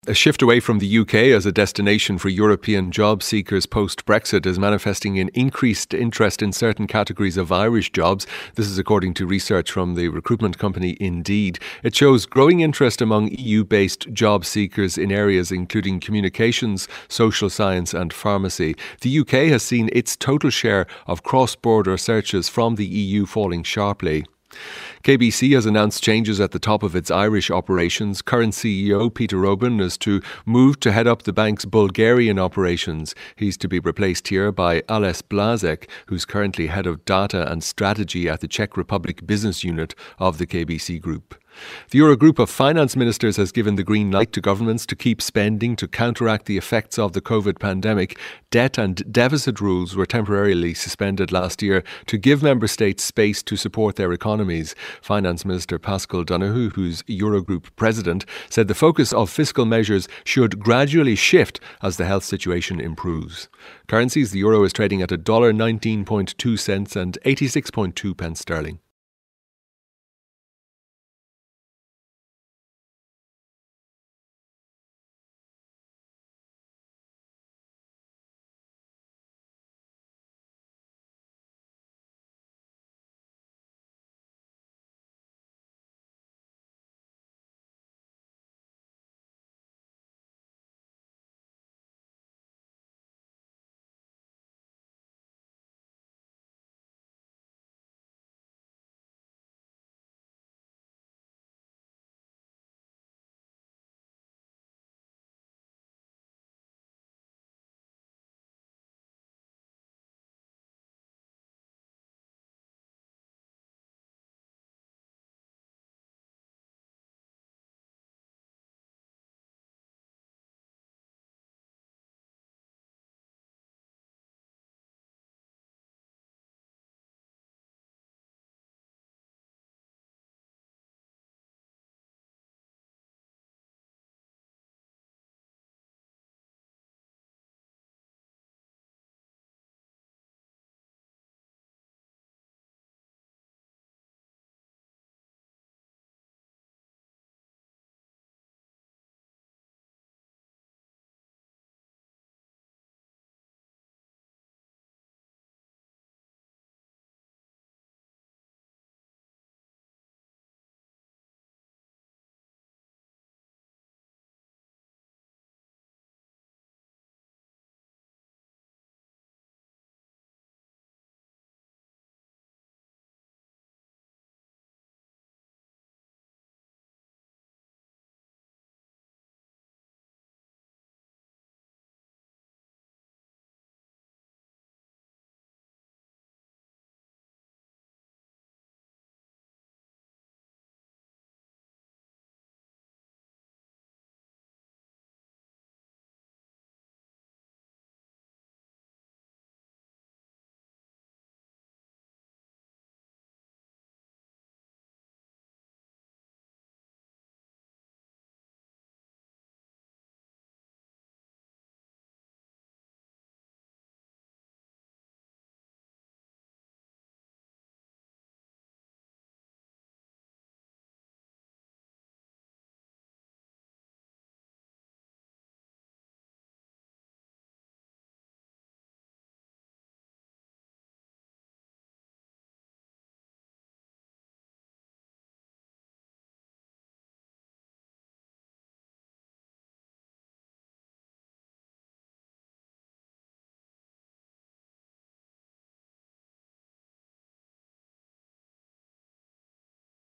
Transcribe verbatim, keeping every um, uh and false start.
A shift away from the U K as a destination for European job seekers post-Brexit is manifesting in increased interest in certain categories of Irish jobs. This is according to research from the recruitment company Indeed. It shows growing interest among E U-based job seekers in areas including communications, social science and pharmacy. The U K has seen its total share of cross-border searches from the E U falling sharply. K B C has announced changes at the top of its Irish operations. Current C E O Peter Robin is to move to head up the bank's Bulgarian operations. He's to be replaced here by Ales Blazek, who's currently head of data and strategy at the Czech Republic business unit of the K B C Group. The Eurogroup of finance ministers has given the green light to governments to keep spending to counteract the effects of the COVID pandemic. Debt and deficit rules were temporarily suspended last year to give member states space to support their economies. Finance Minister Pascal Donohoe, who's Eurogroup president, said the focus of fiscal measures should gradually shift as the health situation improves. Currencies: the euro is trading at one dollar nineteen point two cents and eighty-six point two pence sterling.